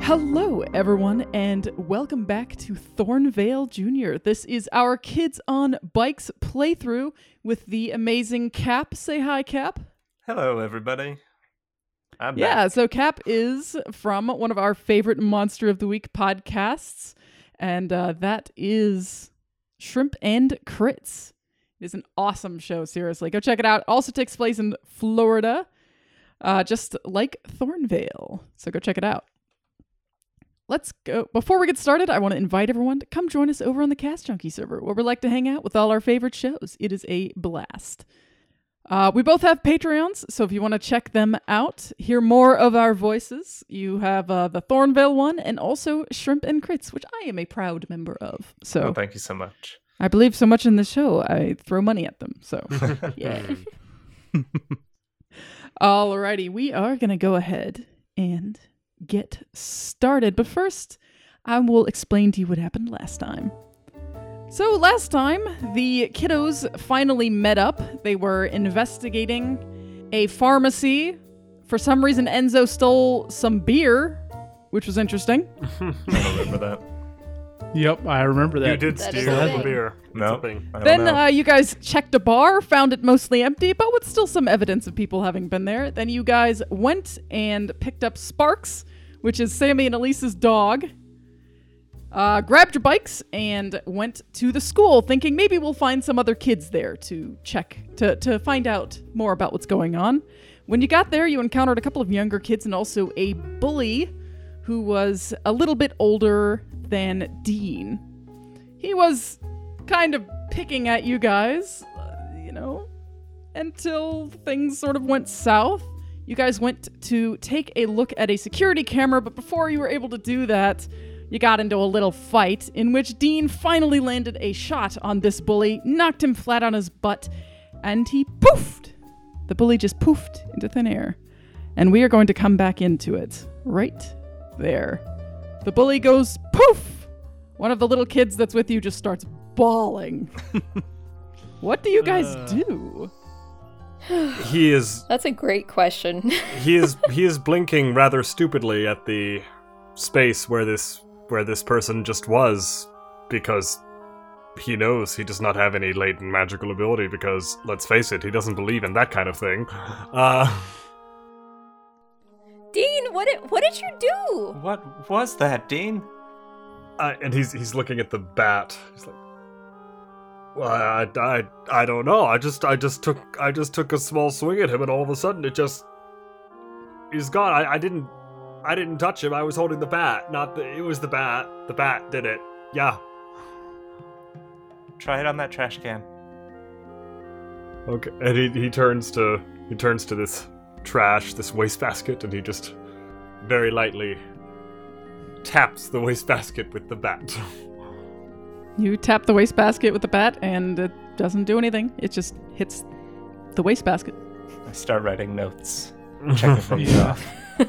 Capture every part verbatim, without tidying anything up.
Hello, everyone, and welcome back to Thornvale Junior This is our Kids on Bikes playthrough with the amazing Cap. Say hi, Cap. Hello, everybody. I'm yeah, back. so Cap is from one of our favorite Monster of the Week podcasts, and uh, that is Shrimp and Crits. It is an awesome show, seriously. Go check it out. It also takes place in Florida, uh, just like Thornvale. So go check it out. Let's go. Before we get started, I want to invite everyone to come join us over on the Cast Junkie server, where we like to hang out with all our favorite shows. It is a blast. Uh, we both have Patreons, so if you want to check them out, hear more of our voices, you have uh, the Thornvale one and also Shrimp and Crits, which I am a proud member of. So well, thank you so much. I believe so much in the show, I throw money at them. So, yeah. Alrighty, we are going to go ahead and get started. But first, I will explain to you what happened last time. So last time, the kiddos finally met up. They were investigating a pharmacy. For some reason, Enzo stole some beer, which was interesting. I remember that. Yep, I remember that. You did That steal is a the thing. beer. No. It's a thing. I don't Then know. uh, you guys checked a bar, found it mostly empty, but with still some evidence of people having been there. Then you guys went and picked up Sparks, which is Sammy and Elise's dog. Uh, grabbed your bikes and went to the school, thinking maybe we'll find some other kids there to check, to, to find out more about what's going on. When you got there, you encountered a couple of younger kids and also a bully who was a little bit older than Dean. He was kind of picking at you guys, uh, you know, until things sort of went south. You guys went to take a look at a security camera, but before you were able to do that, you got into a little fight in which Dean finally landed a shot on this bully, knocked him flat on his butt, and he poofed. The bully just poofed into thin air. And we are going to come back into it right there. The bully goes poof. One of the little kids that's with you just starts bawling. What do you guys Uh. do? He is That's a great question. he is he is blinking rather stupidly at the space where this where this person just was, because he knows he does not have any latent magical ability, because let's face it, he doesn't believe in that kind of thing. Uh Dean, what did, what did you do? What was that, Dean? Uh, and he's he's looking at the bat. He's like, "Well, I, I, I don't know. I just I just took I just took a small swing at him, and all of a sudden it just he's gone. I, I didn't I didn't touch him. I was holding the bat. Not the it was the bat. The bat did it. Yeah. Try it on that trash can. Okay." And he he turns to he turns to this trash, this wastebasket, and he just very lightly taps the wastebasket with the bat. You tap the wastebasket with the bat, and it doesn't do anything. It just hits the wastebasket. I start writing notes. Checking these off.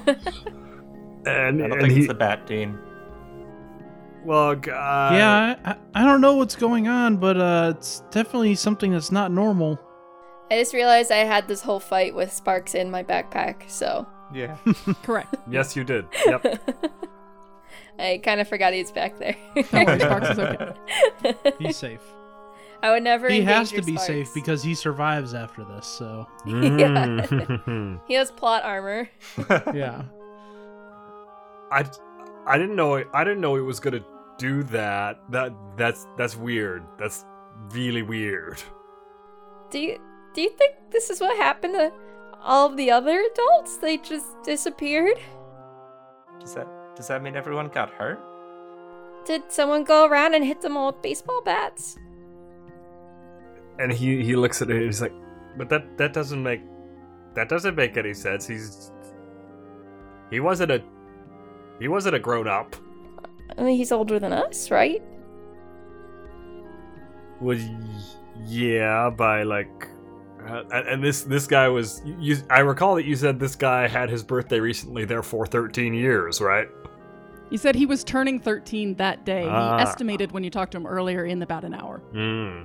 And I don't and think he it's the bat, Dean. well, uh, yeah, I, I don't know what's going on, but uh, it's definitely something that's not normal. I just realized I had this whole fight with Sparks in my backpack, so Yeah. Correct. Yes, you did. Yep. I kind of forgot he's back there. Don't worry, Sparks is okay. He's safe. I would never He has endanger to be Sparks. safe because he survives after this, so Mm. He has plot armor. yeah. I, I didn't know I didn't know it was gonna do that. That that's that's weird. That's really weird. Do you do you think this is what happened to all of the other adults? They just disappeared? Does that does that mean everyone got hurt? Did someone go around and hit them all with baseball bats? And he he looks at it. He's like, but that that doesn't make that doesn't make any sense. He's he wasn't a he wasn't a grown up. I mean, he's older than us, right? Well, yeah, by like, uh, and this this guy was. You, I recall that you said this guy had his birthday recently, therefore thirteen years, right? You said he was turning thirteen that day. Ah. He estimated when you talked to him earlier in about an hour. Hmm.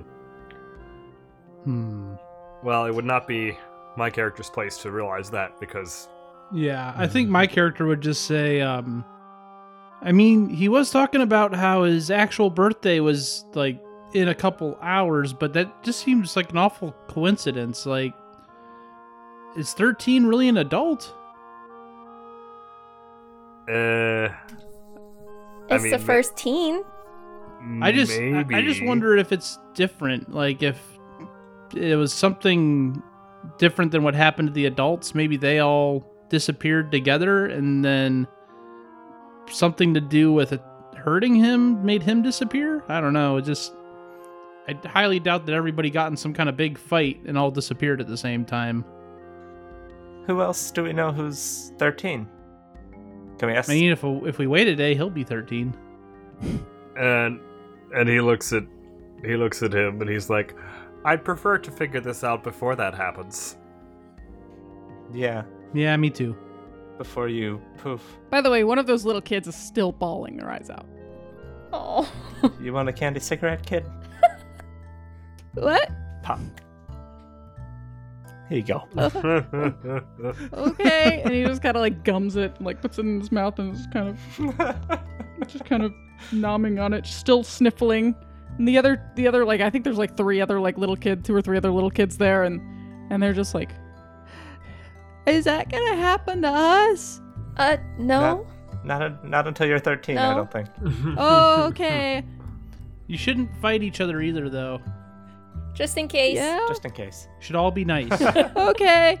Hmm. Well, it would not be my character's place to realize that because Yeah, I think my character would just say, um, I mean, he was talking about how his actual birthday was, like, in a couple hours, but that just seems like an awful coincidence. Like, is thirteen really an adult? Uh, It's mean, the first teen. I just, I, maybe. I just wonder if it's different. Like, if it was something different than what happened to the adults. Maybe they all disappeared together, and then something to do with it hurting him made him disappear. I don't know. It just, I highly doubt that everybody got in some kind of big fight and all disappeared at the same time. Who else do we know who's thirteen? Can we ask? I mean, if if we wait a day, he'll be thirteen. And and he looks at he looks at him and he's like, I'd prefer to figure this out before that happens. Yeah, Yeah, me too. before you poof. By the way, one of those little kids is still bawling their eyes out. Oh. You want a candy cigarette, kid? What? Pop. Here you go. Okay, and he just kind of like gums it, like puts it in his mouth, and is kind of just kind of nomming on it, still sniffling. And the other, the other, like I think there's like three other like little kids, two or three other little kids there, and and they're just like, is that gonna happen to us? Uh, no. Not, a, not until you're thirteen, I No. don't think. Oh, okay. You shouldn't fight each other either, though. Just in case. Yeah. Just in case. Should all be nice. Okay.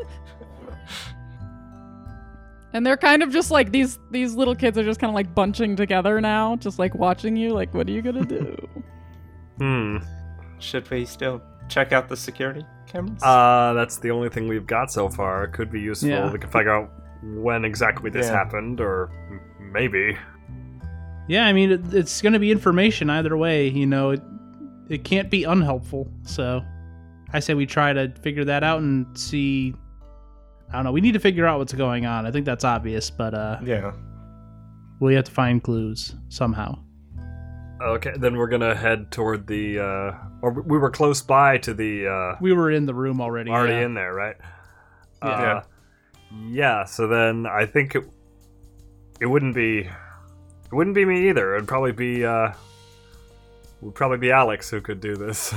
And they're kind of just like these these little kids are just kind of like bunching together now, just like watching you. Like, what are you gonna do? Hmm. Should we still check out the security cameras? Uh, that's the only thing we've got so far. It could be useful. Yeah. We can figure out when exactly this Yeah. happened, or m- maybe. Yeah, I mean, it, it's going to be information either way. You know, it, it can't be unhelpful. So I say we try to figure that out and see. I don't know. We need to figure out what's going on. I think that's obvious, but uh, yeah. we have to find clues somehow. Okay, then we're gonna head toward the. Uh, or we were close by to the. Uh, We were in the room already. already yeah. in there, right? Yeah. Uh, yeah. So then I think it. It wouldn't be. It wouldn't be me either. It'd probably be. Uh, would probably be Alex who could do this.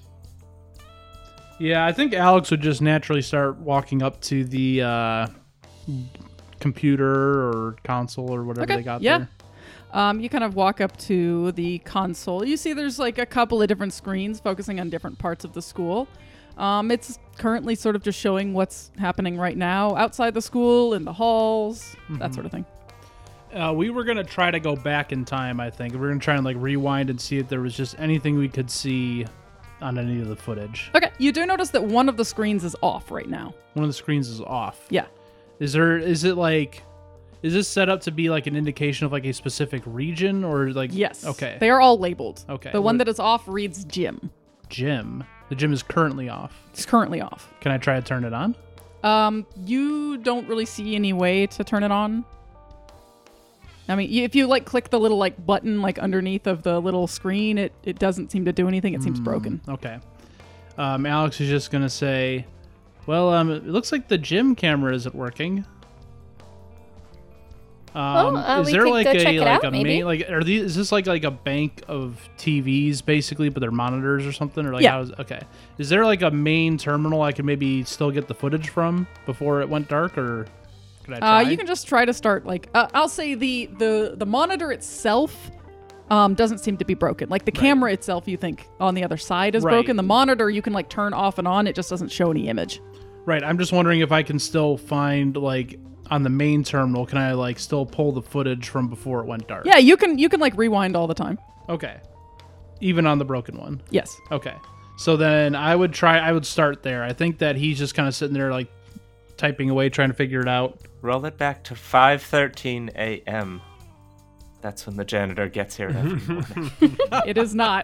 Yeah, I think Alex would just naturally start walking up to the uh, computer or console or whatever Okay, they got yeah. there. Um, you kind of walk up to the console. You see there's like a couple of different screens focusing on different parts of the school. Um, it's currently sort of just showing what's happening right now outside the school, in the halls, that sort of thing. Uh, we were going to try to go back in time, I think. We were going to try and like rewind and see if there was just anything we could see on any of the footage. Okay, you do notice that one of the screens is off right now. One of the screens is off. Yeah. Is there, is it like, is this set up to be like an indication of like a specific region or like? Yes. Okay. They are all labeled. Okay. The one What- that is off reads gym. Gym. The gym is currently off. It's currently off. Can I try to turn it on? Um, you don't really see any way to turn it on. I mean, y- if you like click the little like button like underneath of the little screen, it, it doesn't seem to do anything. It seems broken. Okay. Um, Alex is just gonna say, "Well, um, it looks like the gym camera isn't working." Um, Well, uh, is we there could like go a check it like out, a maybe. main like are these is this like like a bank of T Vs basically, but they're monitors or something or like Yeah. how is, okay? Is there like a main terminal I can maybe still get the footage from before it went dark, or could I try? Uh, you can just try to start like uh, I'll say the the the monitor itself um, doesn't seem to be broken. Like the camera itself, you think on the other side is Right. broken. The monitor you can like turn off and on. It just doesn't show any image. Right. I'm just wondering if I can still find like on the main terminal. Can I like still pull the footage from before it went dark? Yeah, you can you can like rewind all the time. Okay. Even on the broken one. Yes. Okay. So then I would try, I would start there. I think that he's just kind of sitting there like typing away, trying to figure it out. Roll it back to five thirteen a.m. That's when the janitor gets here every morning. It is not.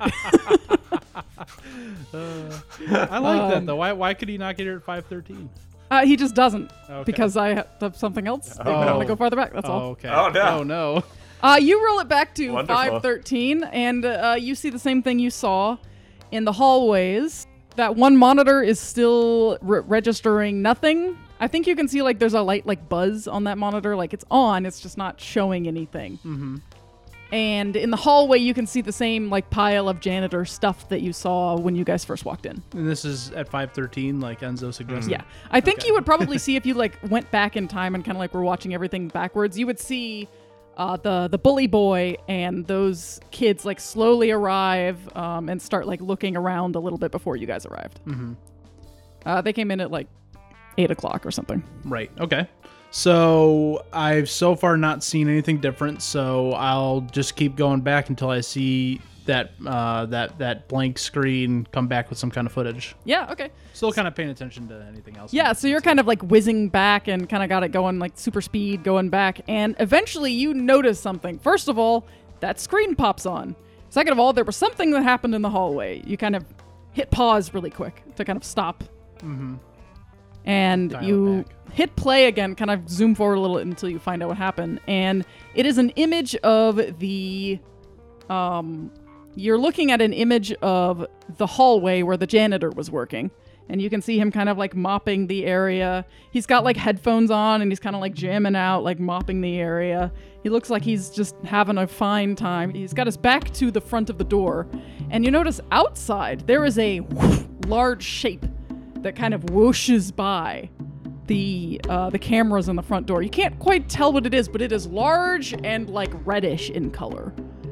I like that Um, though. Why, why could he not get here at five thirteen? Uh, he just doesn't Okay. because I ha- have something else. I Oh. want to go farther back. That's Oh, all. okay. Oh, no. Oh, no. Uh, you roll it back to Wonderful. five thirteen, and uh, you see the same thing you saw in the hallways. That one monitor is still re- registering nothing I think you can see like there's a light like buzz on that monitor. Like it's on, it's just not showing anything. Mm-hmm. And in the hallway, you can see the same like pile of janitor stuff that you saw when you guys first walked in. And this is at five thirteen, like Enzo suggested. Yeah. I think Okay. you would probably see if you like went back in time and kind of like were watching everything backwards, you would see uh, the the bully boy and those kids like slowly arrive um, and start like looking around a little bit before you guys arrived. Mm-hmm. Uh, they came in at like eight o'clock or something. Right. Okay. So I've so far not seen anything different. So I'll just keep going back until I see that uh, that that blank screen come back with some kind of footage. Yeah. Okay. Still kind of paying attention to anything else. Yeah, so you're kind of like whizzing back and kind of got it going like super speed going back. And eventually you notice something. First of all, that screen pops on. Second of all, there was something that happened in the hallway. You kind of hit pause really quick to kind of stop. Mm-hmm. And Dial you it back. hit play again, kind of zoom forward a little until you find out what happened. And it is an image of the... Um, you're looking at an image of the hallway where the janitor was working. And you can see him kind of like mopping the area. He's got like headphones on and he's kind of like jamming out, like mopping the area. He looks like he's just having a fine time. He's got his back to the front of the door. And you notice outside there is a whoosh, large shape that kind of whooshes by the uh, the cameras on the front door. You can't quite tell what it is, but it is large and like reddish in color.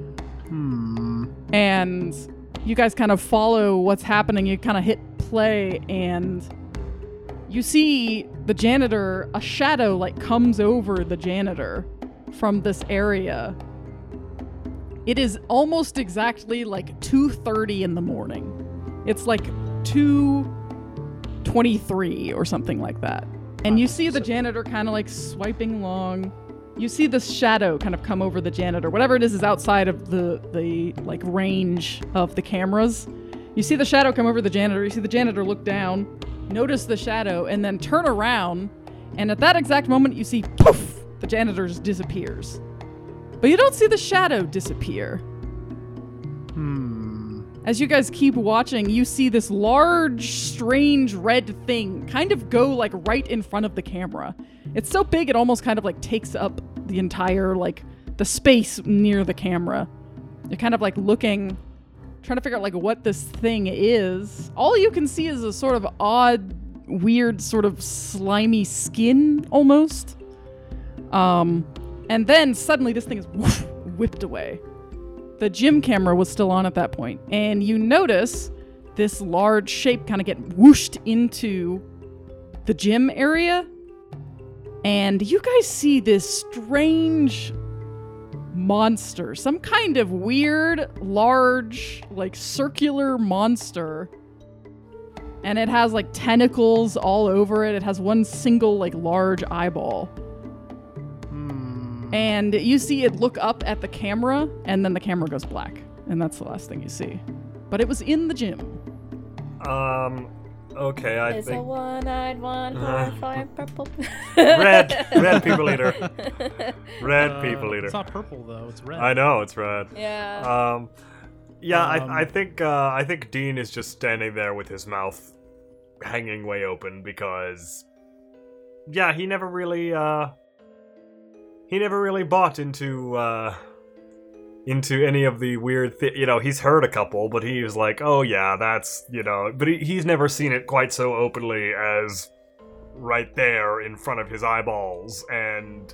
Hmm. And you guys kind of follow what's happening. You kind of hit play and you see the janitor, a shadow like comes over the janitor from this area. It is almost exactly like two thirty in the morning. It's like two twenty-three or something like that. And you see the janitor kind of like swiping along. You see this shadow kind of come over the janitor. Whatever it is is outside of the, the like range of the cameras. You see the shadow come over the janitor. You see the janitor look down, notice the shadow, and then turn around. And at that exact moment, you see, poof, the janitor just disappears. But you don't see the shadow disappear. Hmm. As you guys keep watching, you see this large, strange red thing kind of go like right in front of the camera. It's so big it almost kind of like takes up the entire like the space near the camera. You're kind of like looking, trying to figure out like what this thing is. All you can see is a sort of odd, weird, sort of slimy skin almost. Um, and then suddenly this thing is whoosh, whipped away. The gym camera was still on at that point, and you notice this large shape kind of get whooshed into the gym area, and you guys see this strange monster, some kind of weird, large, like circular monster, and it has like tentacles all over it. It has one single like large eyeball. And you see it look up at the camera, and then the camera goes black. And that's the last thing you see. But it was in the gym. Um, okay, I There's a think... one-eyed, one Uh, horn, purple. Red! Red people eater. Red Uh, people eater. It's not purple though. It's red. I know, it's red. Yeah. Um, yeah, Um, I, I think uh, I think Dean is just standing there with his mouth hanging way open because, yeah, he never really uh, he never really bought into uh, into any of the weird, thi- you know. He's heard a couple, but he was like, oh yeah, that's you know, but he, he's never seen it quite so openly as right there in front of his eyeballs and.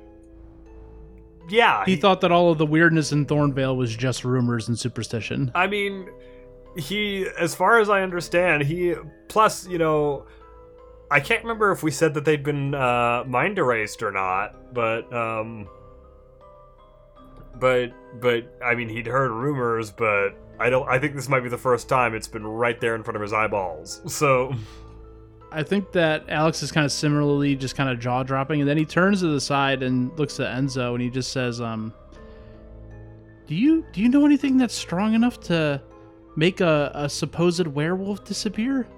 Yeah, He thought that all of the weirdness in Thornvale was just rumors and superstition. I mean, he, as far as I understand, he, plus, you know, I can't remember if we said that they'd been uh, mind erased or not, but, um, but, but, I mean, he'd heard rumors, but I don't, I think this might be the first time it's been right there in front of his eyeballs, so... I think that Alex is kind of similarly just kind of jaw dropping, and then he turns to the side and looks at Enzo, and he just says, "Um, do you do you know anything that's strong enough to make a, a supposed werewolf disappear?"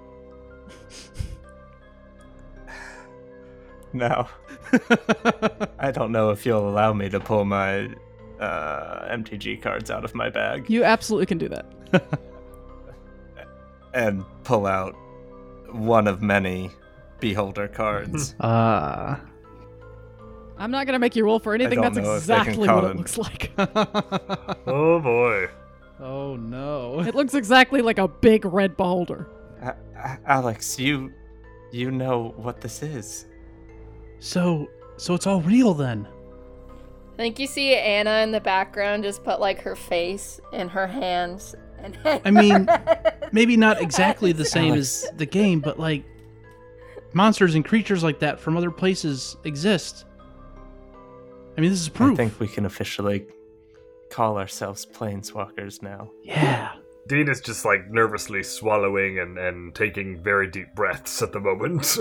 No. I don't know if you'll allow me to pull my uh, M T G cards out of my bag You absolutely can do that. and pull out one of many beholder cards. Uh, I'm not gonna make you roll for anything. don't That's know if they can exactly call what it- it looks like. Oh boy. oh no. It looks exactly like a big red beholder. A- A- Alex, you you know what this is. So, so it's all real then. I think you see Anna in the background just put like her face in her hands. And I mean, maybe not exactly the same Alex. as the game, but like monsters and creatures like that from other places exist. I mean, this is proof. I think we can officially call ourselves planeswalkers now. Yeah. Dean is just like nervously swallowing and, and taking very deep breaths at the moment.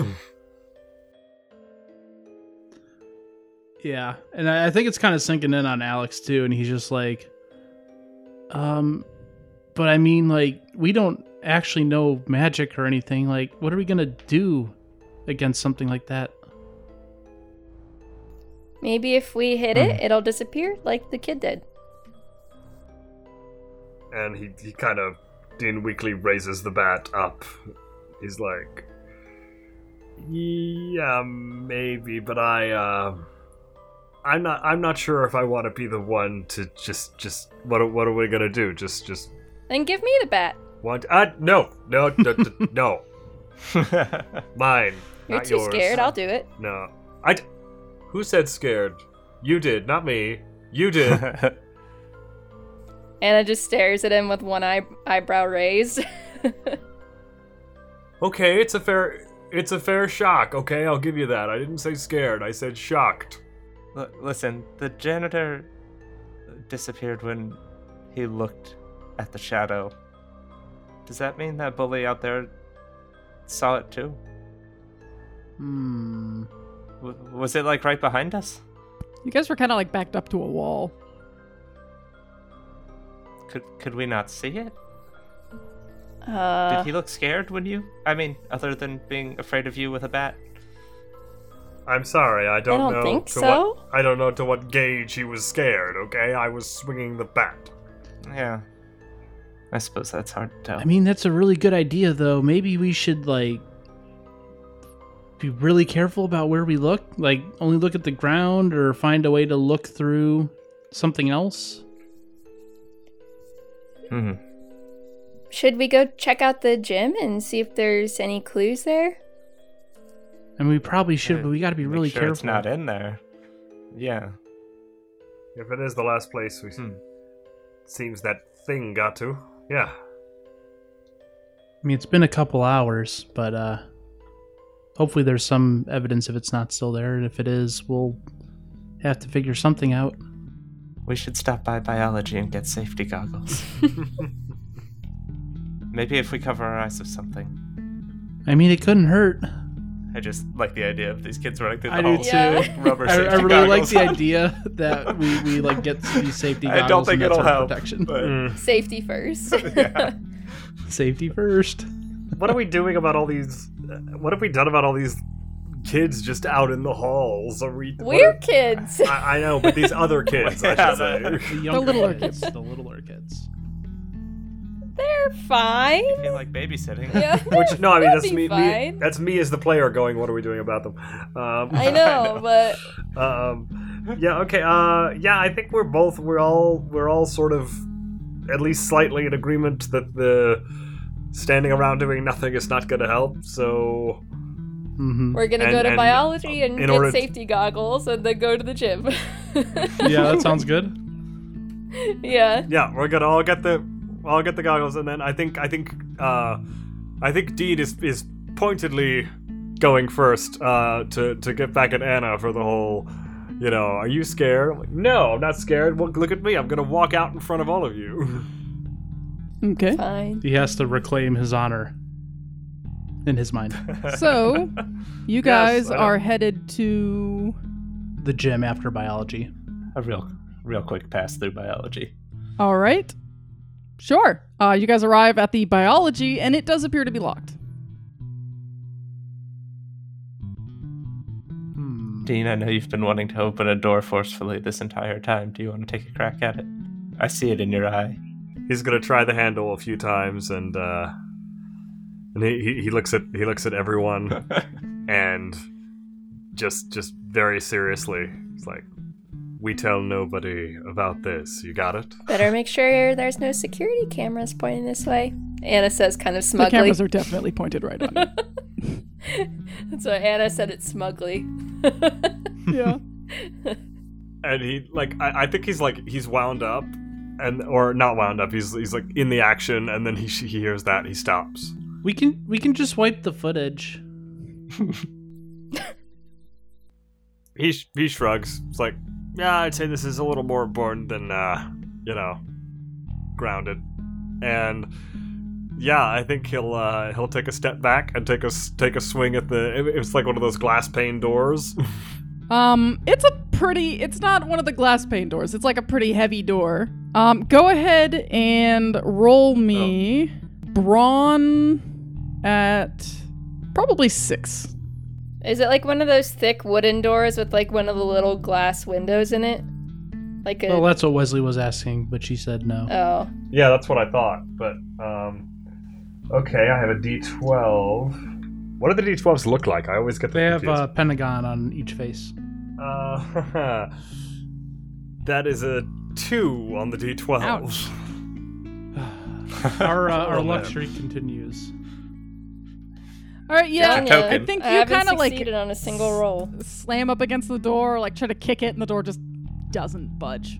Yeah, and I I think it's kind of sinking in on Alex too, and he's just like, um, but I mean, like, we don't actually know magic or anything. Like, what are we gonna do against something like that? Maybe if we hit it, it'll disappear like the kid did. And he, he kind of, Dean weakly raises the bat up. He's like, yeah, maybe, but I, uh, I'm not, I'm not sure if I want to be the one to just, just, what, are- what are we gonna do? Just, just, Then give me the bat. want, uh, no, no, no, no, mine, You're not too yours. scared. I'll do it. No, I, d- who said scared? You did, not me. You did. Anna just stares at him with one eye- eyebrow raised. Okay, it's a fair, it's a fair shock. Okay, I'll give you that. I didn't say scared. I said shocked. L- listen, the janitor disappeared when he looked at the shadow. Does that mean that bully out there saw it too? Hmm. W- was it like right behind us? You guys were kind of like backed up to a wall. Could could we not see it? Uh, Did he look scared when you? I mean, other than being afraid of you with a bat. I'm sorry. I don't, don't know. think to so. What, I don't know to what gauge he was scared. Okay, I was swinging the bat. Yeah. I suppose that's hard to tell. I mean, that's a really good idea, though. Maybe we should like be really careful about where we look. Like, only look at the ground, or find a way to look through something else. hmm should we go check out the gym and see if there's any clues there? I mean, we probably should, but we got to be Make really sure careful. it's not in there. Yeah. If it is the last place we Hmm. seems that thing got to. Yeah. I mean, it's been a couple hours, but uh, hopefully there's some evidence if it's not still there, and if it is, we'll have to figure something out. We should stop by biology and get safety goggles. Maybe if we cover our eyes with something. I mean, it couldn't hurt. I just like the idea of these kids running through the I do halls too. with rubber I, safety I really like goggles the on. idea that we, we like get these safety I goggles don't think and that it'll sort of help. protection. But Mm. Safety first. yeah. Safety first. What are we doing about all these? Uh, what have we done about all these kids just out in the halls? Are we? what We're are- kids. I, I know, but these other kids, I Yeah, should say. The younger littler kids. The littler kids. They're fine. I feel like babysitting. Yeah. Which no, I mean They'll that's be me, me. fine. That's me as the player going. What are we doing about them? Um, I know, but um, yeah. Okay. Uh, yeah. I think we're both. We're all. We're all sort of, at least slightly in agreement that the standing around doing nothing is not going to help. So Mm-hmm. we're gonna And- go to and, biology and in get order to- safety goggles and then go to the gym. Yeah, that sounds good. Yeah. yeah, we're gonna all get the all get the goggles, and then I think I think uh, I think Dean is is pointedly going first uh, to to get back at Anna for the whole. You know, are you scared? I'm like, no, I'm not scared. Well, look at me. I'm gonna walk out in front of all of you. Okay. Fine. He has to reclaim his honor in his mind. So, you guys I know. are headed to. The gym after biology. A real, real quick pass through biology. All right. Sure. Uh, you guys arrive at the biology, and it does appear to be locked. Hmm. Dean, I know you've been wanting to open a door forcefully this entire time. Do you want to take a crack at it? I see it in your eye. He's gonna try the handle a few times, and uh, and he, he he looks at he looks at everyone, and just just very seriously, it's like, we tell nobody about this. You got it? Better make sure there's no security cameras pointing this way. Anna says kind of The smugly. cameras are definitely pointed right on you. That's why Anna said it smugly. Yeah. And he like I, I think he's like he's wound up, and or not wound up. He's he's like in the action, and then he he hears that he stops. We can we can just wipe the footage. He sh- he shrugs. It's like, yeah, I'd say this is a little more important than uh, you know, grounded. And yeah, I think he'll uh, he'll take a step back and take a s- take a swing at the. It, it's like one of those glass pane doors. Um, it's a pretty, it's not one of the glass pane doors. It's like a pretty heavy door. Um, go ahead and roll me brawn at probably six. Is it like one of those thick wooden doors with like one of the little glass windows in it? Like a Well, that's what Wesley was asking, but she said no. oh. Yeah, that's what I thought. But um, okay, I have a D twelve. What do the D twelves look like? I always get They them have confused. a pentagon on each face. Uh, that is a two on the D twelve. Ouch. Our uh, our Oh, man. luxury continues. All right, yeah, Telling ya, I token. think I you haven't kind of like succeeded on a single roll. slam up against the door, like try to kick it, and the door just doesn't budge.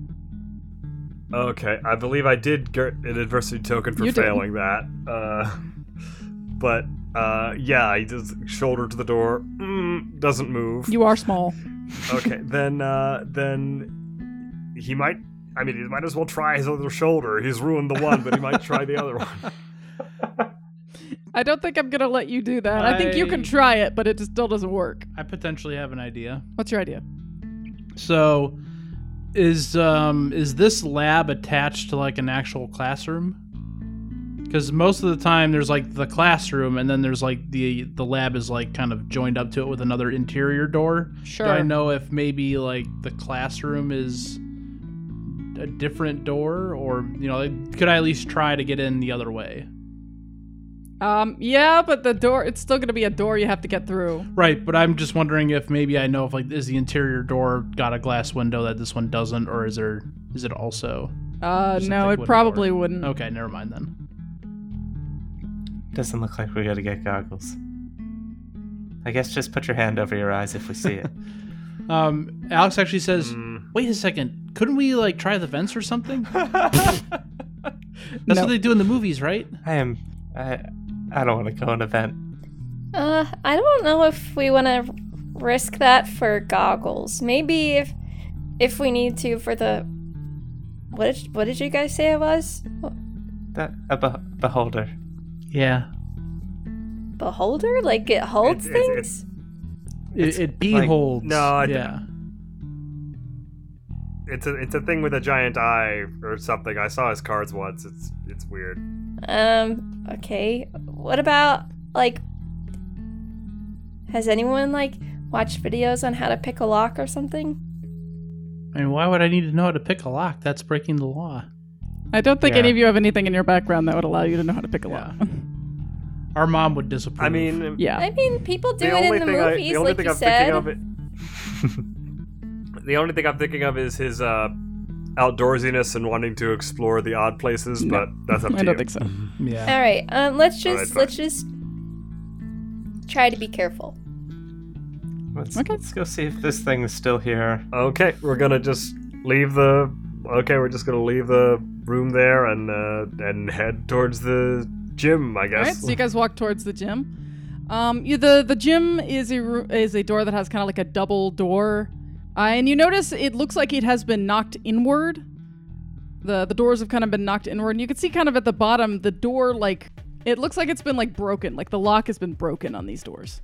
Okay, I believe I did get an adversity token for You did. failing that. Uh, but uh, yeah, he just shoulder to the door, mm, doesn't move. You are small. Okay, then uh, then he might. I mean, he might as well try his other shoulder. He's ruined the one, but he might try the other one. I don't think I'm gonna let you do that. I, think you can I- try it, but it just still doesn't work. I potentially have an idea. What's your idea? So, is um is this lab attached to like an actual classroom? Because most of the time there's like the classroom, and then there's like the the lab is like kind of joined up to it with another interior door. Sure. Do I know if maybe like the classroom is a different door, or you know, could I at least try to get in the other way? Um, yeah, but the door, it's still gonna be a door you have to get through. Right, but I'm just wondering if maybe I know if like is the interior door got a glass window that this one doesn't, or is there is it also? Uh, Just a no, thick it wooden probably door. wouldn't. Okay, never mind then. Doesn't look like we gotta get goggles. I guess just put your hand over your eyes if we see it. Um, Alex actually says, Mm, "Wait a second, couldn't we like try the vents or something?" That's No. what they do in the movies, right? I am. I. I don't want to go on a vent. Uh, I don't know if we want to risk that for goggles. Maybe if if we need to for the what did, what did you guys say it was? That a be- beholder. Yeah, Beholder? Like it holds It's- it's- things? it, it like- beholds. no, I- yeah. it's a it's a thing with a giant eye or something. I saw his cards once. It's it's weird. Um, okay. What about like has anyone like watched videos on how to pick a lock or something? I mean, why would I need to know how to pick a lock? That's breaking the law. I don't think Yeah. any of you have anything in your background that would allow you to know how to pick a Yeah. lock. Our mom would disapprove. I mean, Yeah. I mean, people do the it only in the thing I, movies, the only like thing you I'm said. thinking of it. The only thing I'm thinking of is his uh, outdoorsiness and wanting to explore the odd places, No. but that's up to I don't you. think so. yeah. All right. Um, let's All just right, let's just try to be careful. Let's, Okay. let's go see if this thing is still here. Okay, we're gonna just leave the. Okay, we're just gonna leave the room there and uh, and head towards the gym, I All right, guess. so you guys walk towards the gym. Um, you, the the gym is a ru- is a door that has kind of like a double door, uh, and you notice it looks like it has been knocked inward. the The doors have kind of been knocked inward, and you can see kind of at the bottom the door, like it looks like it's been like broken, like the lock has been broken on these doors.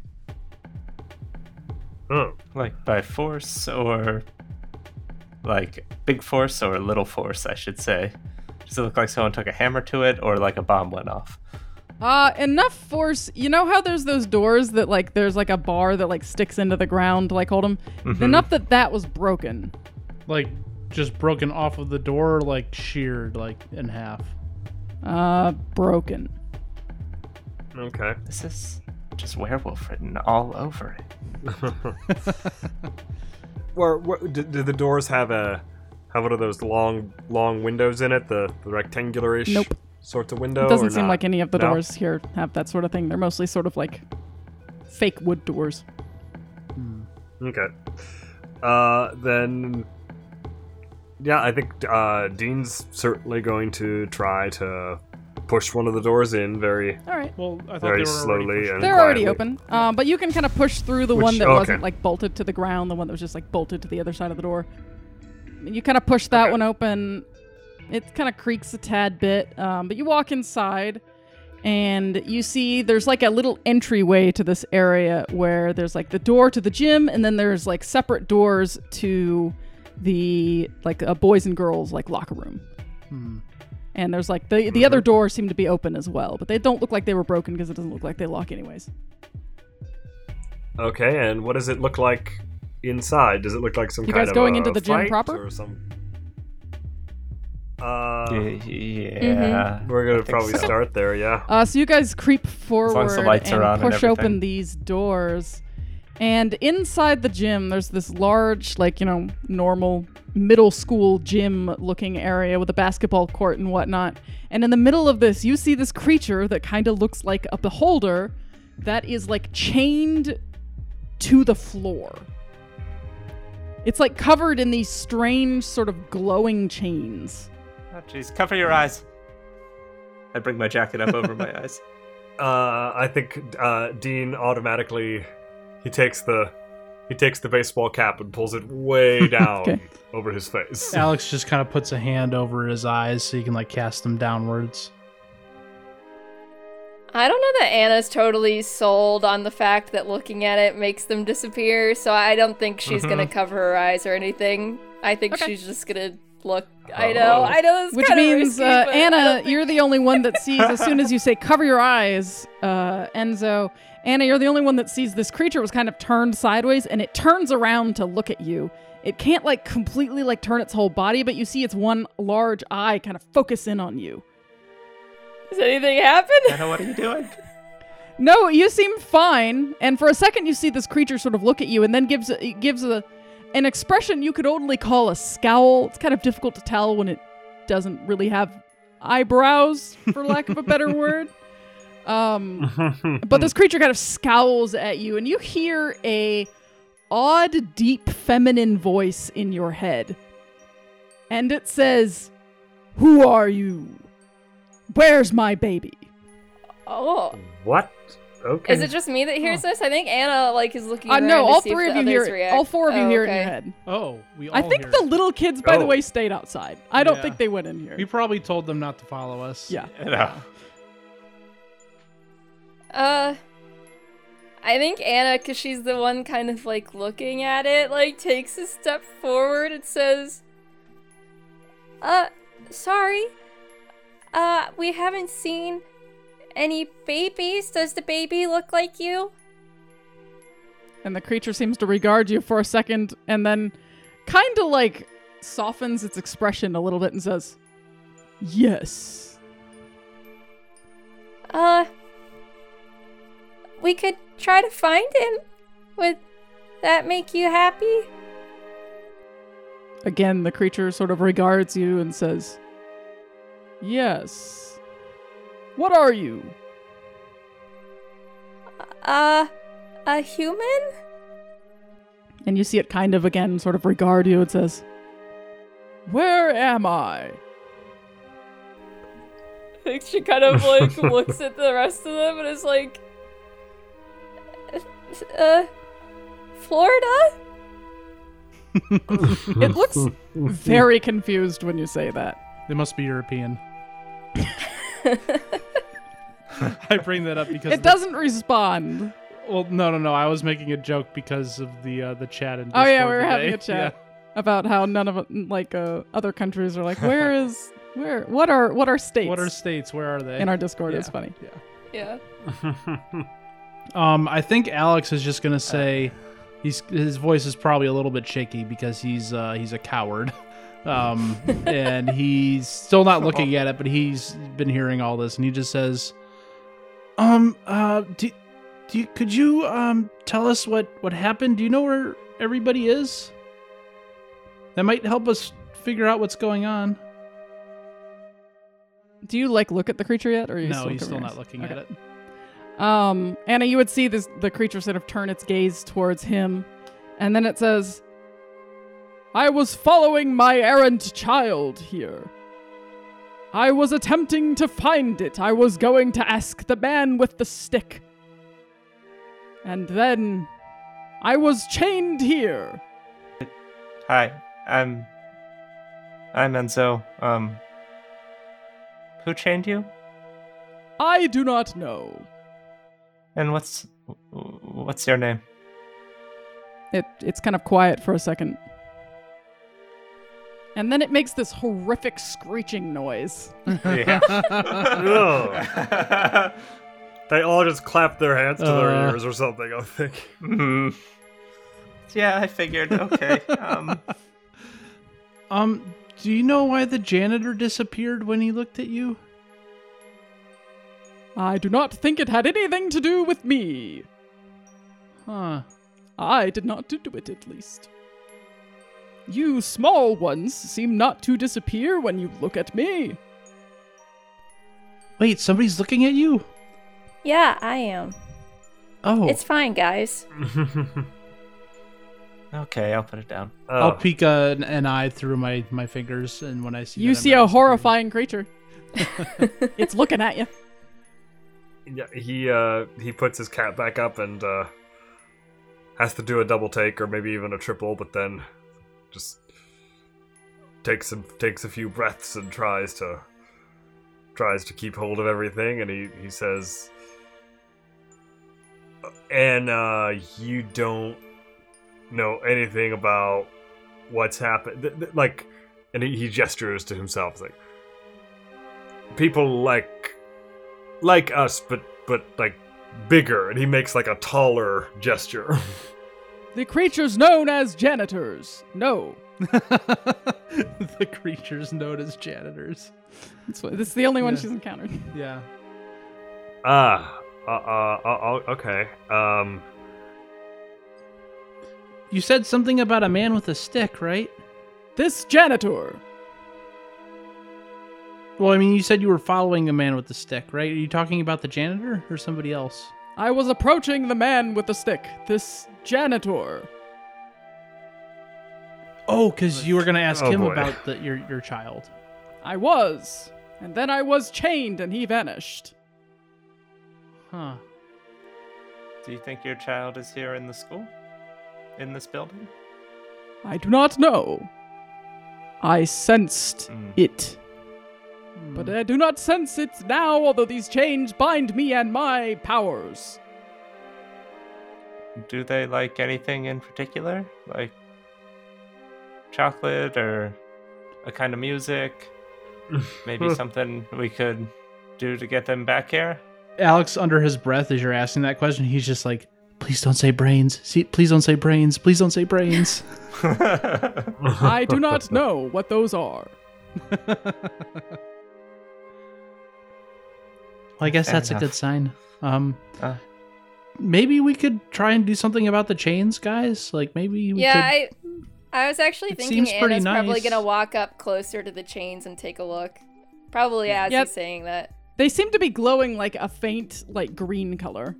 Oh. Like by force or like big force or little force, I should say. Does it look like someone took a hammer to it or like a bomb went off? Uh, enough force. You know how there's those doors that like there's like a bar that like sticks into the ground to like hold them? Mhm. Enough that that was broken. Like just broken off of the door, like sheared, like in half. Uh, broken. Okay. This is just werewolf written all over it. Where, where do, do the doors have a have one of those long long windows in it, the, the rectangular-ish Nope. sorts of window? It doesn't or seem not? like any of the No? doors here have that sort of thing. They're mostly sort of like fake wood doors. Okay. Uh, then, yeah, I think uh, Dean's certainly going to try to push one of the doors in very, All right. Well, I thought very they were already slowly pushed. and They're already quietly. open, um, but you can kind of push through the Which- one that okay. wasn't like bolted to the ground, the one that was just like bolted to the other side of the door. You kind of push that Okay. one open. It kind of creaks a tad bit, um, but you walk inside and you see there's like a little entryway to this area where there's like the door to the gym, and then there's like separate doors to the like a boys and girls like locker room. Hmm. And there's like the the other doors seem to be open as well, but they don't look like they were broken because it doesn't look like they lock anyways. Okay, and what does it look like inside? Does it look like some You kind guys of going a into the gym fight proper? Or some... Uh, Yeah. we're gonna I think probably so. start there, yeah. Uh, so you guys creep forward long as the lights and are on and push open everything. these doors. And inside the gym, there's this large, like, you know, normal middle school gym looking area with a basketball court and whatnot. And in the middle of this, you see this creature that kind of looks like a beholder that is like chained to the floor. It's like covered in these strange sort of glowing chains. Oh, jeez, cover your eyes. I bring my jacket up over my eyes. Uh, I think uh, Dean automatically he takes the he takes the baseball cap and pulls it way down Okay. over his face. Alex just kind of puts a hand over his eyes so he can like cast them downwards. I don't know that Anna's totally sold on the fact that looking at it makes them disappear, so I don't think she's Mhm. gonna cover her eyes or anything. I think Okay. she's just gonna look. I know, Oh. I know this Which kind of means, risky, uh, but I Anna, don't think- you're the only one that sees, as soon as you say cover your eyes, uh, Enzo, Anna, you're the only one that sees this creature was kind of turned sideways and it turns around to look at you. It can't like completely like turn its whole body, but you see its one large eye kind of focus in on you. Does anything happen? Anna, what are you doing? No, you seem fine. And for a second, you see this creature sort of look at you and then gives it gives a an expression you could only call a scowl. It's kind of difficult to tell when it doesn't really have eyebrows, for lack of a better word. Um, but this creature kind of scowls at you, and you hear a odd, deep, feminine voice in your head, and it says, "Who are you? Where's my baby?" Oh, What? Okay. is it just me that hears this? I think Anna like is looking. Uh, around no, to all see if three the of you others hear it. react. All four of you Oh, hear it in okay. your head. Oh, we all I think hear the it. little kids, by the Oh. way, stayed outside. I don't Yeah. think they went in here. We probably told them not to follow us. Yeah. No. Uh, I think Anna, because she's the one kind of like looking at it, like takes a step forward and says, "Uh, sorry. Uh, we haven't seen any babies. Does the baby look like you?" And the creature seems to regard you for a second and then kind of like softens its expression a little bit and says, "Yes." Uh, we could try to find him. Would that make you happy? Again, the creature sort of regards you and says, "Yes. What are you?" Uh, a human? And you see it kind of again sort of regard you and says, "Where am I?" I think she kind of like looks at the rest of them and is like, uh, Florida? It looks very confused when you say that. They must be European. I bring that up because It the- doesn't respond. Well, no, no, no. I was making a joke because of the uh, the chat and Oh Discord yeah, we were today. having a chat about how none of it, like uh, other countries are like, where is where? What are what are Yeah. states? What are states? Where are they? in our Discord? Yeah. It's funny. Yeah. Yeah. Um, I think Alex is just gonna say, he's his voice is probably a little bit shaky because he's uh, he's a coward, um, and he's still not looking at it, but he's been hearing all this, and he just says, um, uh, do, Do you, could you um tell us what, what happened? Do you know where everybody is? That might help us figure out what's going on. Do you like look at the creature yet, or are you No, still he's covering still your not eyes? looking Okay. at it. Um, Anna, you would see this the creature sort of turn its gaze towards him, and then it says, I was following my errant child here. I was attempting to find it. I was going to ask the man with the stick. And then I was chained here. Hi, I'm. I'm Enzo. Um. Who chained you? I do not know. And what's. What's your name? It it's kind of quiet for a second. And then it makes this horrific screeching noise. Yeah. Ugh. They all just clap their hands to Uh. their ears or something, I think. Hmm. Yeah, I figured. Okay. Um. Um, do you know why the janitor disappeared when he looked at you? I do not think it had anything to do with me. Huh. I did not do it, at least. You small ones seem not to disappear when you look at me. Wait, somebody's looking at you? Yeah, I am. Oh, It's fine, guys. Okay, I'll put it down. I'll Oh. peek uh, an, an eye through my, my fingers, and when I see You that, I'm see not a disappearing. horrifying creature. It's looking at you. Yeah, he uh he puts his cap back up and uh has to do a double take or maybe even a triple, but then just takes some takes a few breaths and tries to tries to keep hold of everything, and he he says, and uh you don't know anything about what's happened, th- th- like, and he, he gestures to himself, like, people like like us, but but like bigger, and he makes like a taller gesture. The creatures known as janitors. No. The creatures known as janitors. That's what, this is the only one Yeah. she's encountered. Yeah. Ah, uh, uh, uh, uh, okay. Um, You said something about a man with a stick, right? This janitor. Well, I mean, you said you were following a man with the stick, right? Are you talking about the janitor or somebody else? I was approaching the man with the stick. This janitor. Oh, because you were going to ask Oh, him boy. about the, your your child. I was. And then I was chained and he vanished. Huh. Do you think your child is here in the school? In this building? I do not know. I sensed Mm. it. But I do not sense it now, although these chains bind me and my powers. Do they like anything in particular? Like chocolate or a kind of music? Maybe something we could do to get them back here? Alex, under his breath, as you're asking that question, he's just like, please don't say brains. See, please don't say brains. Please don't say brains. I do not know what those are. Well, I guess Fair that's enough. a good sign. Um, Uh. maybe we could try and do something about the chains, guys. Like maybe we Yeah, could. I I was actually It thinking seems pretty Anna's probably nice. gonna walk up closer to the chains and take a look. Probably as Yep. he's saying that. They seem to be glowing like a faint, like green color.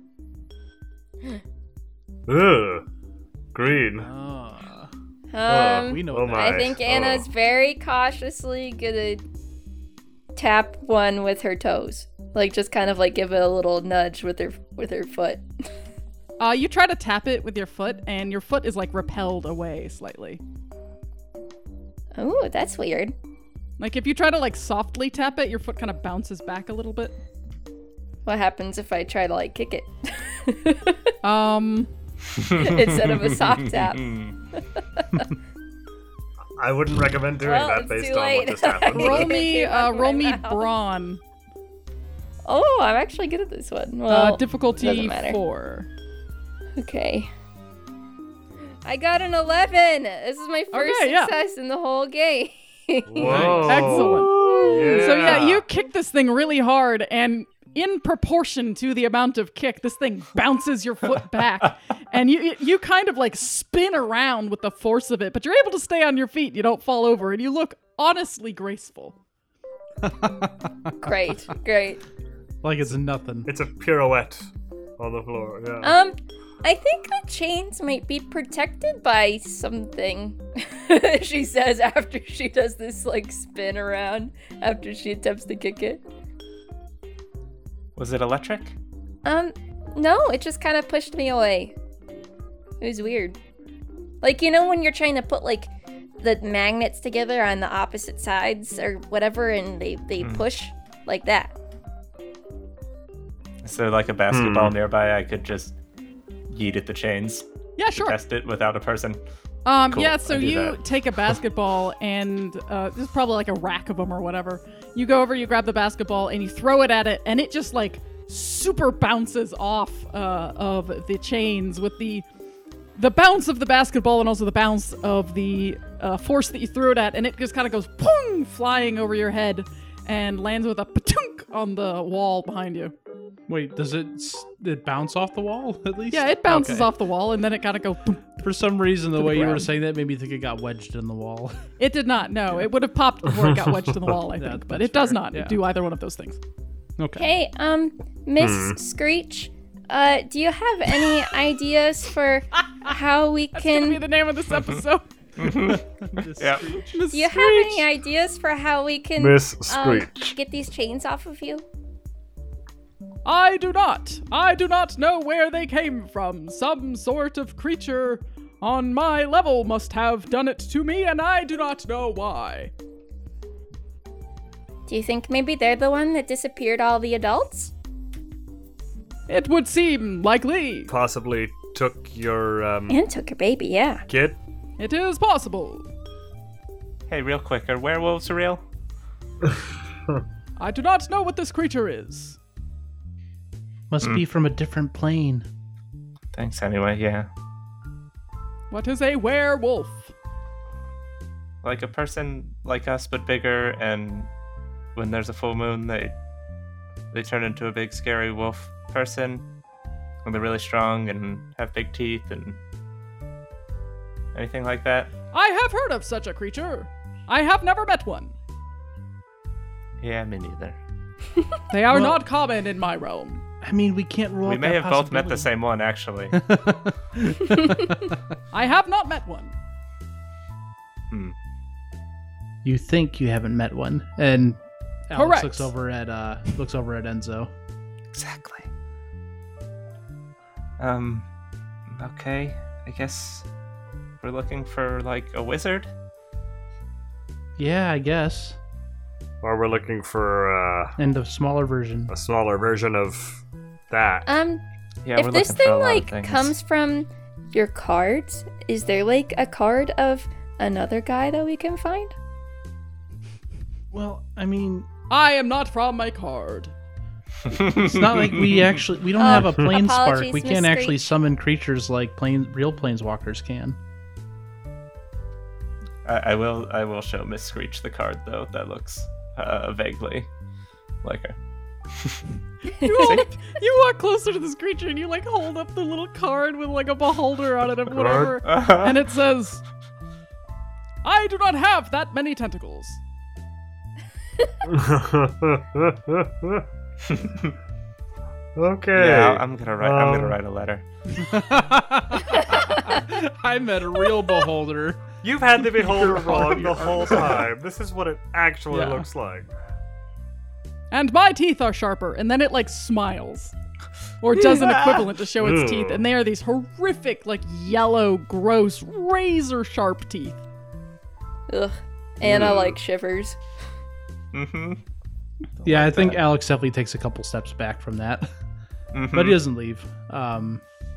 ugh, green. Ah, Um, we know oh that. my. I think Anna's Oh. very cautiously gonna tap one with her toes, like just kind of like give it a little nudge with her with her foot. Uh, you try to tap it with your foot, and your foot is like repelled away slightly. Oh, that's weird. Like if you try to like softly tap it, your foot kind of bounces back a little bit. What happens if I try to like kick it Um, instead of a soft tap? I wouldn't recommend doing Well, that it's based too on late. what just happened. Roll roll me, Came uh, out of roll my me mouth. brawn. Oh, I'm actually good at this one. Well, Uh, doesn't difficulty matter. four. Okay. I got an eleven. This is my first Okay, yeah. success in the whole game. Whoa. Excellent. Yeah. So yeah, you kick this thing really hard, and in proportion to the amount of kick, this thing bounces your foot back, and you you kind of like spin around with the force of it, but you're able to stay on your feet. You don't fall over, and you look honestly graceful. Great, great. Like it's nothing. It's a pirouette on the floor. Yeah. Um, I think the chains might be protected by something. She says after she does this like spin around after she attempts to kick it. Was it electric? Um, no, it just kind of pushed me away. It was weird. Like, you know when you're trying to put like the magnets together on the opposite sides or whatever and they, they Mm. push like that. Is there like a basketball Hmm. nearby I could just yeet at the chains Yeah, to sure. test it without a person? Um, Cool, yeah, so I do you that. take a basketball and uh, there's probably like a rack of them or whatever. You go over, you grab the basketball, and you throw it at it, and it just like super bounces off uh, of the chains with the the bounce of the basketball and also the bounce of the uh, force that you threw it at, and it just kind of goes pong flying over your head and lands with a patunk on the wall behind you. Wait, does it s- it bounce off the wall at least? Yeah, it bounces Okay. off the wall, and then it kind of goes. Boom. For some reason, the the way you were ground. saying that made me think it got wedged in the wall. It did not. No, it would have popped before it got wedged in the wall, I Yeah, think, but that's it does fair. not Yeah. do either one of those things. Okay. Hey, um, Miss Hmm. Screech, uh, do you have any ideas for how we That's gonna be can? the name of this episode. Yeah. Miss Do you have Screech. any ideas for how we can Miss um, Screech. get these chains off of you? I do not. I do not know where they came from. Some sort of creature on my level must have done it to me, and I do not know why. Do you think maybe they're the one that disappeared all the adults? It would seem likely. Possibly took your um, And took your baby, yeah. kid. It is possible. Hey, real quick, are werewolves real? I do not know what this creature is. Must be from a different plane. Thanks anyway, yeah. What is a werewolf? Like a person like us but bigger, and when there's a full moon they they turn into a big scary wolf person. And they're really strong and have big teeth and anything like that. I have heard of such a creature. I have never met one. Yeah, me neither. They are Well- not common in my realm. I mean, we can't rule We out may that have both met the possibility. same one, actually. I have not met one. Hmm. You think you haven't met one, and Alex Correct. looks over at uh looks over at Enzo. Exactly. Um, okay. I guess we're looking for, like, a wizard? Yeah, I guess. Or we're looking for uh, And a smaller version. a smaller version of that. Um, Yeah, if we're this looking for a thing lot of like things. comes from your cards, is there like a card of another guy that we can find? Well, I mean, I am not from my card. it's not like we actually we don't Oh, have a plane spark. apologies, We Miss can't actually Screech. summon creatures like plane real planeswalkers can. I, I will I will show Miss Screech the card, though. That looks uh, vaguely like her. You, hold, you walk closer to this creature and you like hold up the little card with like a beholder on it of whatever, and it says, "I do not have that many tentacles." Okay. Yeah, I'm gonna write. I'm gonna Um, write a letter. I met a real beholder. You've had the beholder You're wrong the already- whole time. This is what it actually Yeah. looks like. And my teeth are sharper, and then it like smiles. Or does an equivalent to show its teeth, and they are these horrific, like yellow, gross, razor sharp teeth. Ugh. Anna Ugh. like shivers. Mm-hmm. Yeah, I think Alex definitely takes a couple steps back from that, Mm-hmm. but he doesn't leave. Um,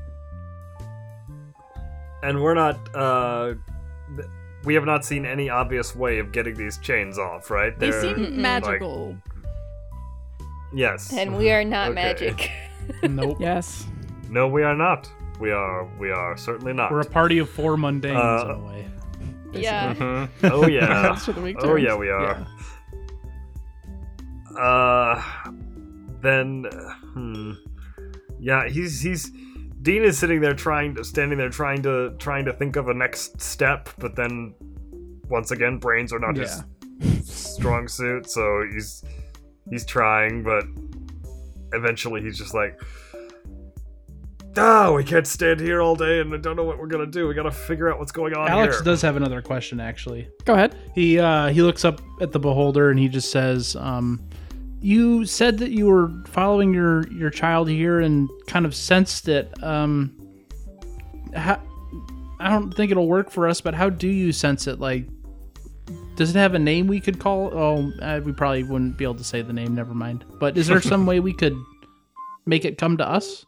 And we're not, uh, th- we have not seen any obvious way of getting these chains off, right? They They're- seem Mm-mm. magical. Yes. And we are not Okay. magic. nope. Yes. No, we are not. We are, we are certainly not. We're a party of four mundanes Uh, in a way. Yeah. Mm-hmm. Oh yeah. That's for the weak Oh terms. yeah, we are. Uh, then, uh, hmm, yeah, he's he's Dean is sitting there trying to standing there trying to trying to think of a next step, but then once again, brains are not Yeah. his strong suit, so he's he's trying, but eventually he's just like, ah, we can't stand here all day, and I don't know what we're gonna do. We gotta figure out what's going on Alex here. does have another question, actually. Go ahead. He uh, he looks up at the beholder and he just says, um, "You said that you were following your, your child here and kind of sensed it. Um, how, I don't think it'll work for us, but how do you sense it? Like, does it have a name we could call? Oh, uh, we probably wouldn't be able to say the name. Never mind. But is there some way we could make it come to us?"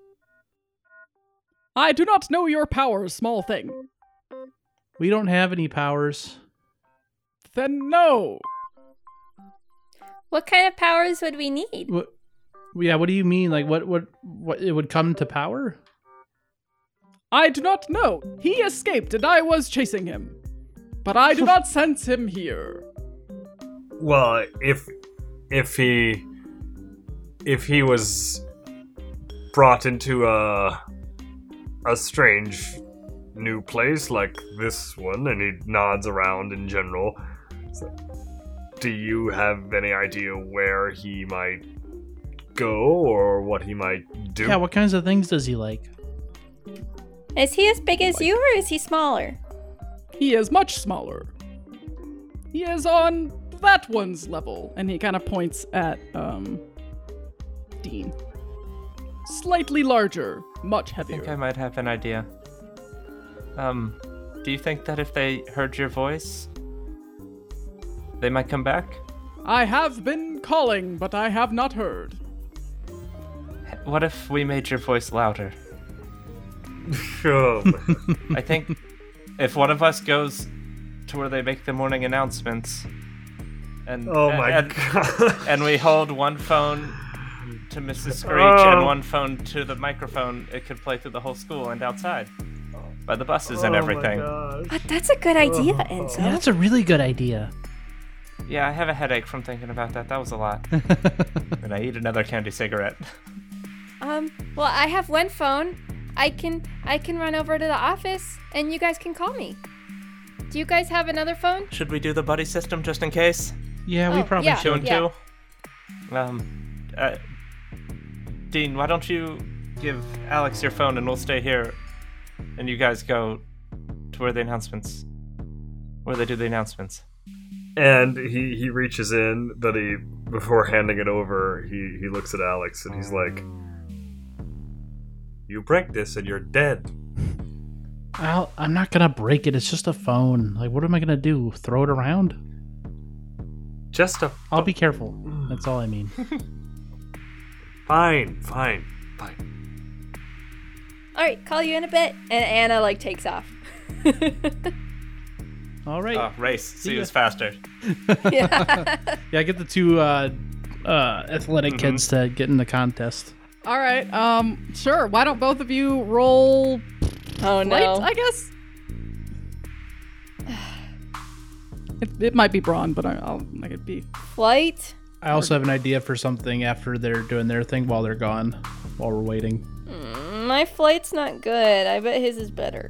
I do not know your powers, small thing. We don't have any powers. Then no. What kind of powers would we need? What? Yeah. What do you mean? Like, what? What? What? It would come to power? I do not know. He escaped and I was chasing him. But I do not sense him here. Well, if if he if he was brought into a a strange new place like this one, and he nods around in general, so, do you have any idea where he might go or what he might do? Yeah. What kinds of things does he like? Is he as big as you or is he smaller? He is much smaller. He is on that one's level. And he kind of points at, um, Dean. Slightly larger, much I heavier. think I might have an idea. Um, do you think that if they heard your voice, they might come back? I have been calling, but I have not heard. What if we made your voice louder? Sure. I think if one of us goes to where they make the morning announcements, and Oh my and, god. and we hold one phone to Missus Screech Oh. and one phone to the microphone, it could play through the whole school and outside by the buses and Oh my everything. gosh. Uh, that's a good idea, Oh. Enzo. Yeah, that's a really good idea. Yeah, I have a headache from thinking about that. That was a lot. And I eat another candy cigarette. Um, well, I have one phone. I can I can run over to the office and you guys can call me. Do you guys have another phone? Should we do the buddy system just in case? Yeah, we Oh, probably yeah. Two should. and Yeah. two? Um, uh, Dean, why don't you give Alex your phone and we'll stay here and you guys go to where the announcements, where they do the announcements. And he, he reaches in, but he before handing it over, he, he looks at Alex and he's like, "You break this and you're dead." I'll, I'm not gonna break it. It's just a phone. Like, what am I gonna do? Throw it around? Just a I'll be careful. That's all I mean. fine, fine, fine. All right, call you in a bit. And Anna like takes off. All right. Oh, race. See ya. who's faster. Yeah. Yeah, get the two uh, uh, athletic Mhm. kids to get in the contest. All right. Um. Sure. Why don't both of you roll Oh flight? no. I guess. It, it might be brawn, but I, I'll make it be. Flight. I also have an idea for something after they're doing their thing while they're gone, while we're waiting. Mm, my flight's not good. I bet his is better.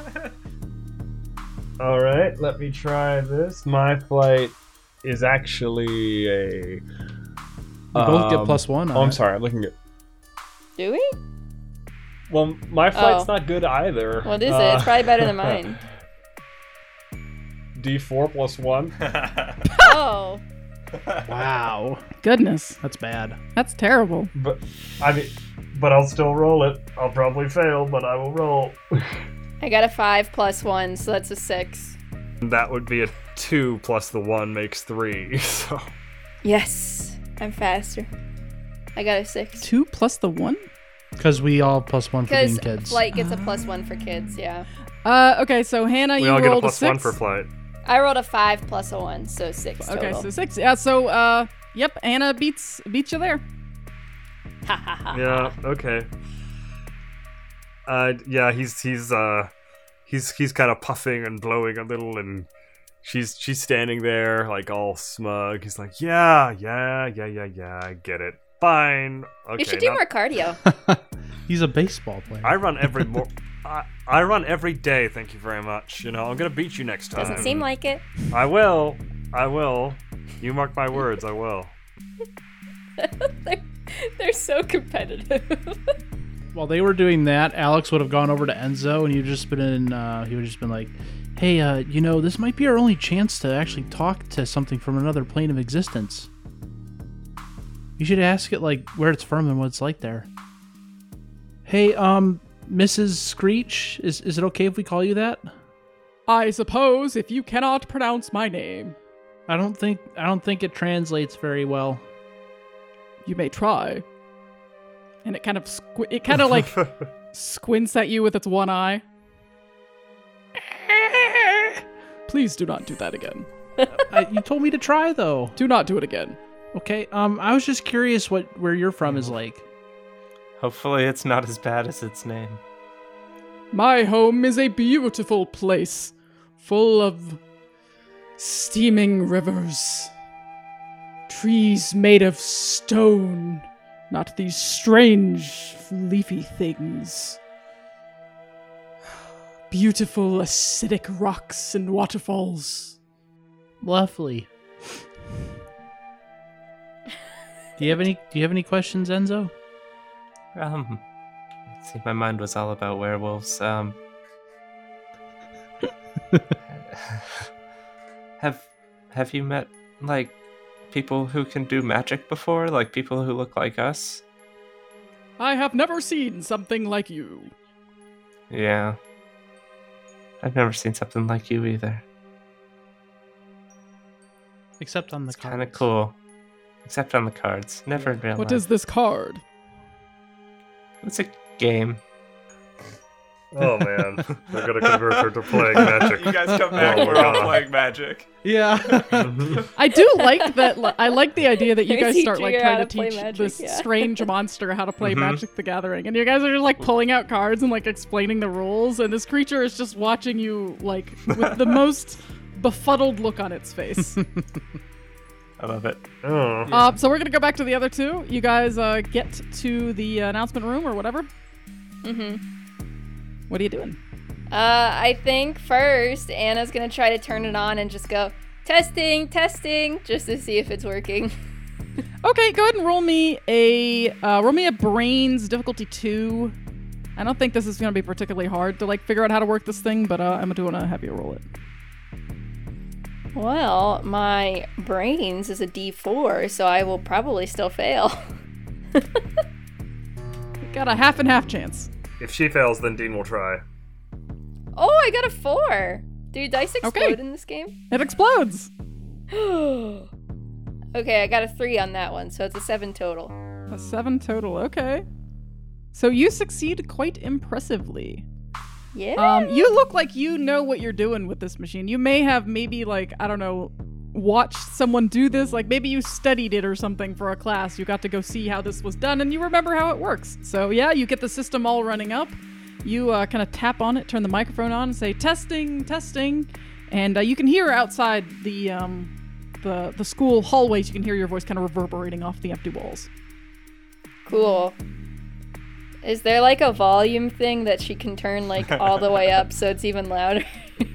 All right, let me try this. My flight is actually a. We both get um, plus one. Oh, on I'm it. sorry. I'm looking at. Do we? Well, my flight's Oh. not good either. What is it? Uh, It's probably better than mine. D four plus one. Oh. Wow, Goodness, that's bad. that's terrible. But I mean, but I'll still roll it. I'll probably fail, but I will roll. I got a five plus one, so that's a six. That would be a two plus the one makes three. So Yes. I'm faster. I got a six. Two plus the one. Because we all plus one for being Because kids. flight gets a plus one for kids, yeah. Uh. Okay. So Hannah, we you all get a rolled plus six. one for flight. I rolled a five plus a one, so six total. Okay. So six. Yeah. So uh. Yep. Anna beats beats you there. Ha ha ha. Yeah. Okay. Uh. Yeah. He's he's uh. He's he's kind of puffing and blowing a little, and she's she's standing there like all smug. He's like, yeah, yeah, yeah, yeah, yeah. I get it. Fine. Okay, you should do now- more cardio. He's a baseball player. I run every more. I, I run every day. Thank you very much. You know, I'm gonna beat you next time. Doesn't seem like it. I will. I will. You mark my words. I will. they're, they're so competitive. While they were doing that, Alex would have gone over to Enzo, and he'd just been in. Uh, he would have just been like, "Hey, uh, you know, this might be our only chance to actually talk to something from another plane of existence. You should ask it like where it's from and what it's like there." Hey, um, Missus Screech, is is it okay if we call you that? I suppose if you cannot pronounce my name, I don't think I don't think it translates very well. you may try. And it kind of squ- it kind of like squints at you with its one eye. Please do not do that again. I, you told me to try though. Do not do it again. Okay, um, I was just curious what where you're from is like. Hopefully it's not as bad as its name. My home is a beautiful place, full of steaming rivers, trees made of stone, not these strange leafy things. Beautiful acidic rocks and waterfalls. Lovely. Do you have any do you have any questions, Enzo? Um, let's see, my mind was all about werewolves. Um, have have you met like people who can do magic before? Like people who look like us? I have never seen something like you. Yeah. I've never seen something like you either. Except on the It's kind of cards. cool. Except on the cards. Never in real What life. is this card? It's a game. Oh man, they're gonna convert her to playing magic. You guys come back, we're all playing magic. Yeah. I do like that. li- I like the idea that you They're guys start teaching like her how trying to to play teach magic, this yeah. strange monster how to play Mhm. Magic the Gathering, and you guys are just like pulling out cards and like explaining the rules, and this creature is just watching you like with the most befuddled look on its face. I love it. Oh. uh, so we're gonna go back to the other two. You guys uh, get to the uh, announcement room or whatever. Mm-hmm. What are you doing? Uh, I think first Anna's gonna try to turn it on and just go testing, testing, just to see if it's working. Okay, go ahead and roll me a uh, roll me a brains difficulty two. I don't think this is gonna be particularly hard to like figure out how to work this thing, but uh, I'm gonna have you roll it. Well, my brains is a D four, so I will probably still fail. Got a half and half chance. If she fails, then Dean will try. Oh, I got a four. Do dice explode Okay. in this game? It explodes. Okay, I got a three on that one, so it's a seven total. A seven total. Okay. So you succeed quite impressively. Yeah. Um, you look like you know what you're doing with this machine. You may have maybe like I don't know, watched someone do this. Like maybe you studied it or something for a class. You got to go see how this was done, and you remember how it works. So yeah, you get the system all running up. You uh, kind of tap on it, turn the microphone on, and say testing, testing, and uh, you can hear outside the um, the the school hallways. You can hear your voice kind of reverberating off the empty walls. Cool. Is there like a volume thing that she can turn like all the way up so it's even louder?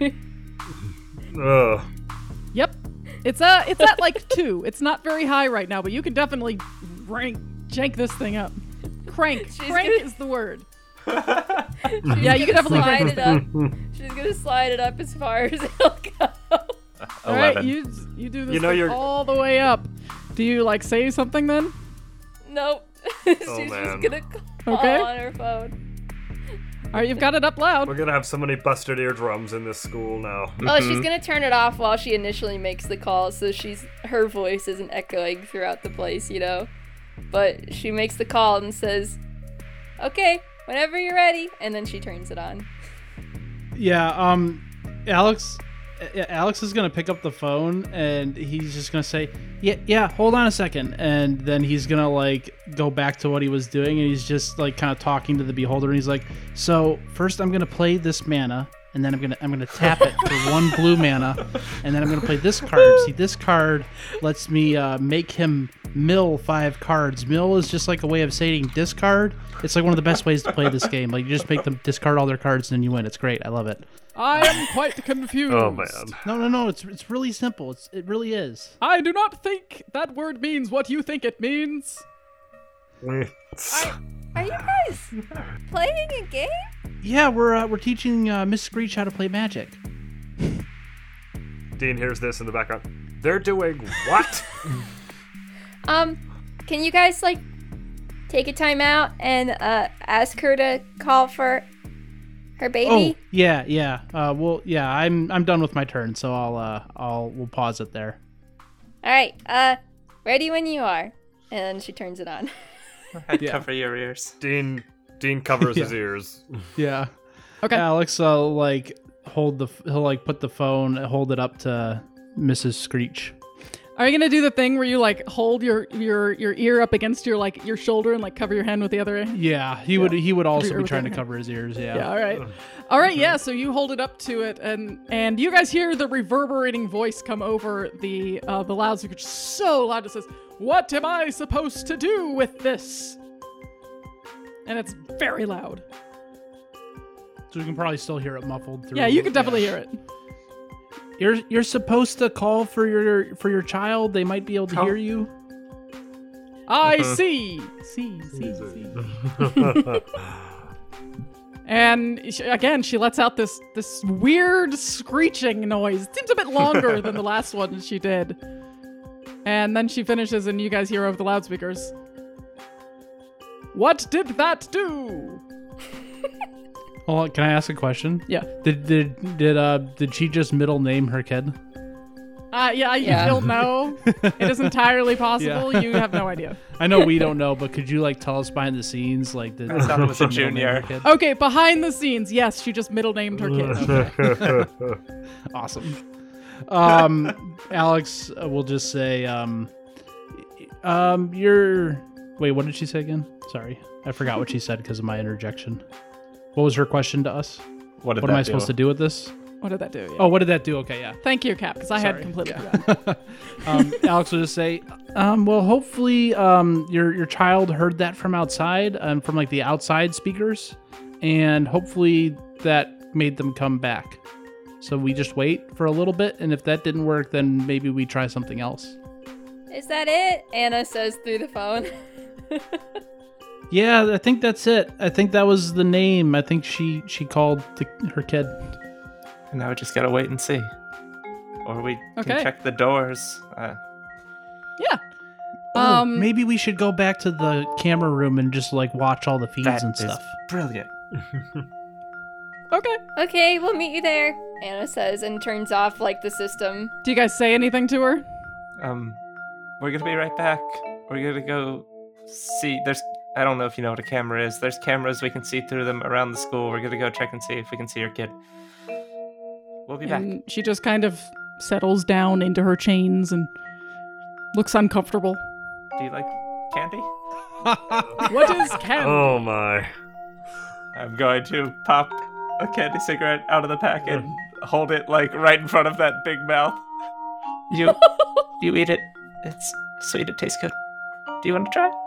Ugh. Yep. It's uh it's at like two. It's not very high right now, but you can definitely rank jank this thing up. Crank. She's Crank gonna- is the word. She's Yeah, you can gonna definitely slide crank it up. She's gonna slide it up as far as it'll go. All right, Eleven. you you do this You know thing you're- all the way up. Do you like say something then? Nope. She's Oh, just man. gonna call Okay. on her phone. All right, you've got it up loud. We're gonna have so many busted eardrums in this school now. Oh, she's gonna turn it off while she initially makes the call, so she's her voice isn't echoing throughout the place, you know. But she makes the call and says, "Okay, whenever you're ready," and then she turns it on. Yeah, um, Alex, uh, Alex is gonna pick up the phone and he's just gonna say, "Yeah, yeah, hold on a second," and then he's gonna like go back to what he was doing, and he's just like kind of talking to the beholder, and he's like, "So first, I'm gonna play this mana, and then I'm gonna I'm gonna tap it for one blue mana, and then I'm gonna play this card. See, this card lets me uh, make him mill five cards. Mill is just like a way of saying discard. It's like one of the best ways to play this game. Like you just make them discard all their cards and then you win. It's great. I love it. I am quite confused. Oh man. No, no, no. It's it's really simple. It's it really is. I do not think that word means what you think it means. Are you guys playing a game? Yeah, we're uh, we're teaching uh, Miss Screech how to play Magic. Dean hears this in the background. They're doing what? Um, can you guys like take a time out and uh ask her to call for her baby? Oh, yeah, yeah. Uh, well, yeah. I'm I'm done with my turn, so I'll uh I'll we'll pause it there. All right. Uh, ready when you are. And then she turns it on. I'd Yeah. cover your ears. Dean Dean covers his Yeah. ears. Yeah. Okay. Alex, uh, like hold the he'll like put the phone, hold it up to Missus Screech. Are you gonna do the thing where you like hold your your your ear up against your like your shoulder and like cover your hand with the other? Yeah, he would he would also Cover your- be with trying to your- cover his ears. Yeah. Yeah. All right. All right. Yeah. So you hold it up to it, and and you guys hear the reverberating voice come over the uh, the loudspeaker, so loud it says, "What am I supposed to do with this?" And it's very loud. So you can probably still hear it muffled through. Yeah, you can definitely hear it. You're you're supposed to call for your for your child. They might be able to Call- hear you. I see. See. See. See. And she, again, she lets out this this weird screeching noise. It seems a bit longer than the last one she did. And then she finishes, and you guys hear over the loudspeakers. What did that do? Hold on, can I ask a question? Yeah. Did did did uh did she just middle name her kid? Uh, yeah, you Yeah. don't know. It is entirely possible. You have no idea. I know we don't know, but could you like tell us behind the scenes like did I thought it was a did she middle name her junior. kid? Okay, behind the scenes, yes, she just middle named her kid. Awesome. Um, Alex, uh, we'll just say, um, um, you're. Wait, what did she say again? Sorry, I forgot what she said because of my interjection. What was her question to us? What did What that am I do? supposed to do with this? What did that do? Yeah. Oh, what did that do? Okay, yeah. Thank you, Cap, because I had Sorry. completely Yeah. forgotten. um, Alex will just say, um, well, hopefully, um, your your child heard that from outside, um, from like the outside speakers, and hopefully that made them come back. So we just wait for a little bit, and if that didn't work, then maybe we try something else. Is that it? Anna says through the phone. Yeah, I think that's it. I think that was the name. I think she she called the, her kid. And now we just gotta wait and see. Or we Okay. can check the doors. Uh, Yeah. Oh, Um, maybe we should go back to the camera room and just like watch all the feeds that and is stuff. brilliant. Okay. Okay, we'll meet you there. Anna says and turns off like the system. Do you guys say anything to her? Um, we're gonna be right back. We're gonna go see. There's. I don't know if you know what a camera is. There's cameras. We can see through them around the school. We're gonna go check and see if we can see your kid. We'll be back. And she just kind of settles down into her chains and looks uncomfortable. Do you like candy? What is candy? Oh my. I'm going to pop a candy cigarette out of the pack and hold it like right in front of that big mouth. You, you eat it. It's sweet. It tastes good. Do you want to try?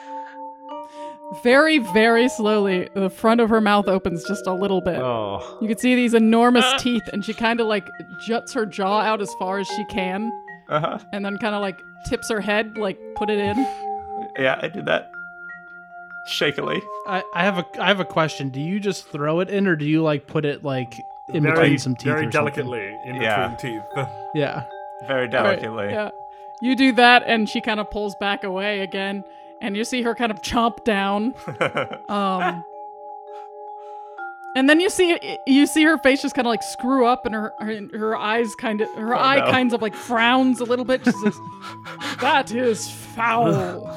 Very, very slowly, the front of her mouth opens just a little bit. Oh. You can see these enormous teeth, and she kind of like juts her jaw out as far as she can, Uh huh. and then kind of like tips her head, like put it in. Yeah, I did that. Shakily. I, I have a I have a question. Do you just throw it in, or do you like put it like in very, between some teeth? very or something? delicately in Yeah. between teeth. Yeah. Very All right, delicately. yeah. You do that, and she kind of pulls back away again, and you see her kind of chomp down. Um, and then you see you see her face just kind of like screw up, and her her, her eyes kind of her Oh, eye no. kind of like frowns a little bit. She says, "That is foul."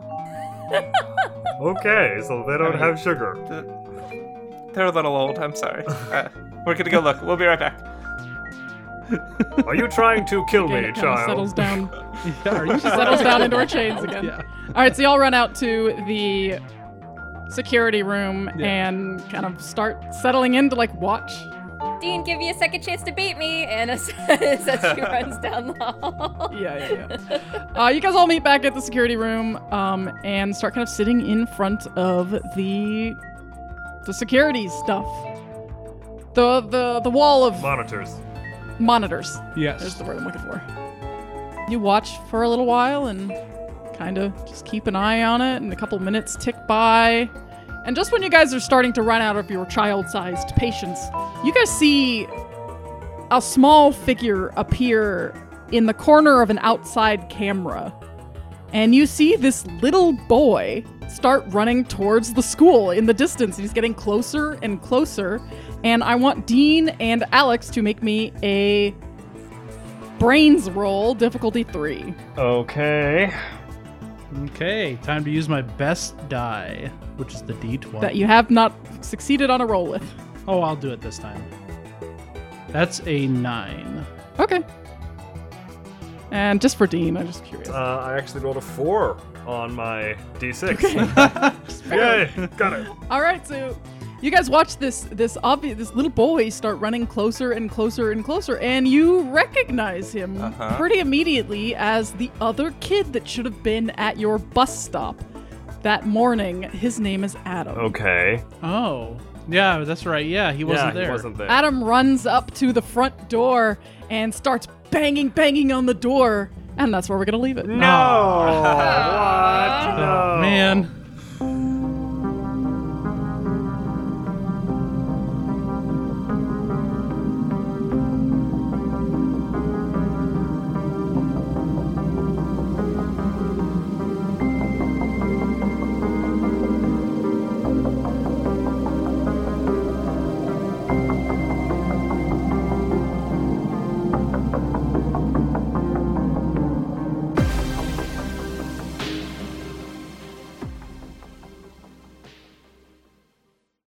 Okay, so they don't I mean- have sugar. They're a little old. I'm sorry. Uh, we're gonna go look. We'll be right back. Are you trying to kill Again, me, it kind of child? settles down. Yeah, are you She settles down into her chains again. Yeah. All right, so y'all run out to the security room Yeah. and kind of start settling in to like watch Dean, give me a second chance to beat me, Anna says as she runs down the hall. Yeah, yeah, yeah. uh, you guys all meet back at the security room um, and start kind of sitting in front of the the security stuff. The the the wall of Monitors. monitors. There's Yes. the word I'm looking for. You watch for a little while and kind of just keep an eye on it, and a couple minutes tick by. And just when you guys are starting to run out of your child-sized patience, you guys see a small figure appear in the corner of an outside camera. And you see this little boy start running towards the school in the distance. He's getting closer and closer. And I want Dean and Alex to make me a brains roll, difficulty three. Okay. Okay, time to use my best die, which is the D twenty. That you have not succeeded on a roll with. Oh, I'll do it this time. That's a nine. Okay. And just for Dean, I'm just curious. Uh, I actually rolled a four on my d six. Just barely. Yay! Got it. All right, so you guys watch this this obvious this little boy start running closer and closer and closer, and you recognize him Uh-huh. pretty immediately as the other kid that should have been at your bus stop that morning. His name is Adam. Okay. Oh, yeah, that's right. Yeah, he wasn't yeah, there. he wasn't there. Adam runs up to the front door and starts banging, banging on the door, and that's where we're gonna leave it. No! Oh, What? No. man.